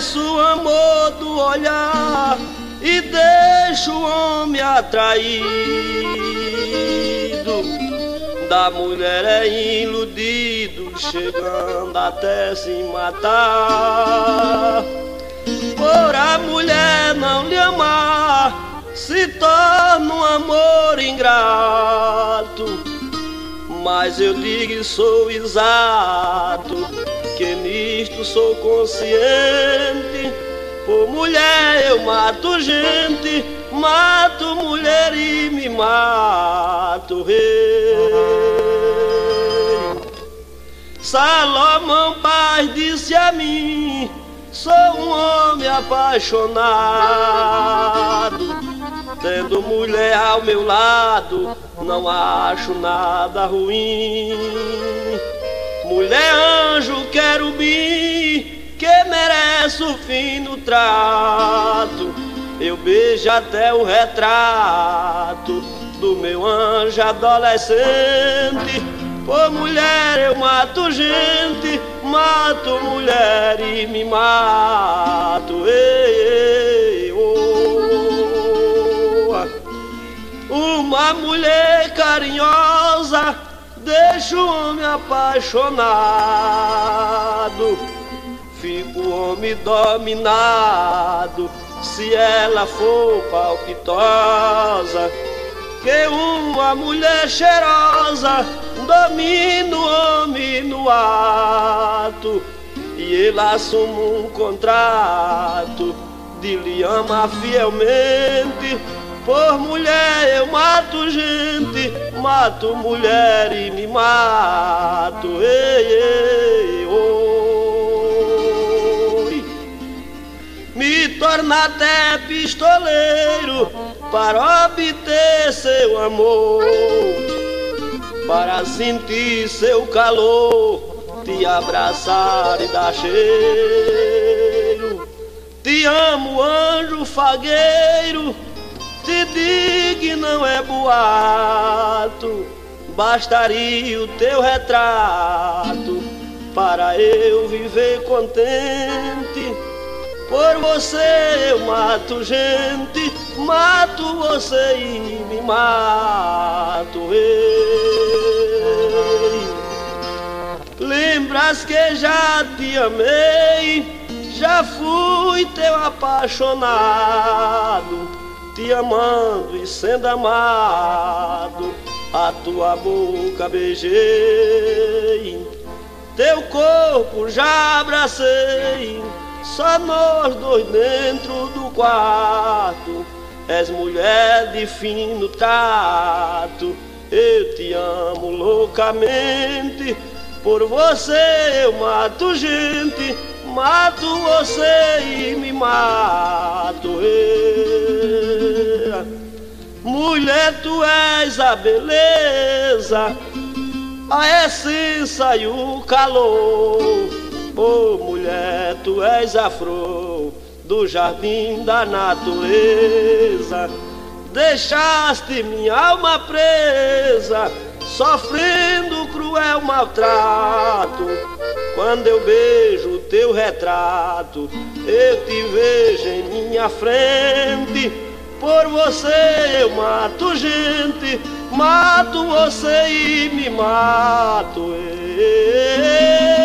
Esqueço o amor do olhar e deixo o homem atraído. Da mulher é iludido, chegando até se matar. Por a mulher não lhe amar, se torna um amor ingrato. Mas eu digo e sou exato, que nisto sou consciente. Por mulher eu mato gente, mato mulher e me mato rei. Salomão Paz disse a mim: sou um homem apaixonado, tendo mulher ao meu lado, não acho nada ruim. Mulher anjo querubim, que merece o fino trato. Eu beijo até o retrato do meu anjo adolescente. Por mulher eu mato gente, mato mulher e me mato. Ei, ei, oh. Uma mulher carinhosa deixa o homem apaixonado. Fico o homem dominado se ela for palpitosa. Que uma mulher cheirosa domina o homem no ato, e ele assume um contrato de lhe amar fielmente. Por mulher eu mato gente, mato mulher e me mato. Ei, ei, oi. Me torna até pistoleiro para obter seu amor, para sentir seu calor, te abraçar e dar cheiro. Te amo, anjo fagueiro, te digo não é boato, bastaria o teu retrato para eu viver contente. Por você eu mato gente, mato você e me mato. Ei. Lembras que já te amei, já fui teu apaixonado, te amando e sendo amado, a tua boca beijei, teu corpo já abracei, só nós dois dentro do quarto. És mulher de fino trato, eu te amo loucamente. Por você eu mato gente, mato você e me mato. Mulher, tu és a beleza, a essência e o calor. Oh, mulher, tu és a flor do jardim da natureza. Deixaste minha alma presa, sofrendo cruel maltrato. Quando eu beijo teu retrato, eu te vejo em minha frente. Por você eu mato gente, mato você e me mato.